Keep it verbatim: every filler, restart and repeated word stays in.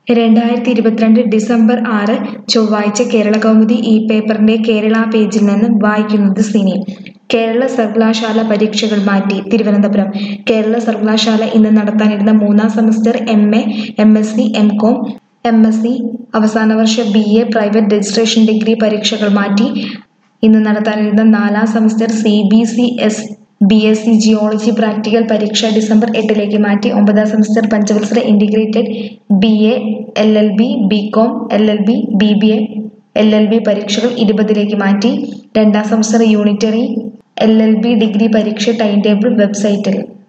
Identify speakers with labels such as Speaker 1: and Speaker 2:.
Speaker 1: രണ്ടായിരത്തി ഇരുപത്തിരണ്ട് ഡിസംബർ ആറ് ചൊവ്വാഴ്ച കേരളകൗമുദി ഈ പേപ്പറിന്റെ കേരള പേജിൽ നിന്ന് വായിക്കുന്നത് സിനി. കേരള സർവകലാശാല പരീക്ഷകൾ മാറ്റി. തിരുവനന്തപുരം കേരള സർവകലാശാല ഇന്ന് നടത്താനിരുന്ന മൂന്നാം semester M A, M S C, M com, M S C അവസാന വർഷ B A private registration degree പരീക്ഷകൾ മാറ്റി. ഇന്ന് നടത്താനിരുന്ന നാലാം semester C B C S B S C geology practical പരീക്ഷ ഡിസംബർ എട്ടിലേക്ക് മാറ്റി. ഒമ്പതാം സെമസ്റ്റർ പഞ്ചവത്സര integrated B A, L L B, B com, L L B, B B A, L L B പരീക്ഷകൾ ഇരുപതിലേക്ക് മാറ്റി. രണ്ടാം semester unitary L L B degree പരീക്ഷ ടൈം ടേബിൾ വെബ്സൈറ്റിൽ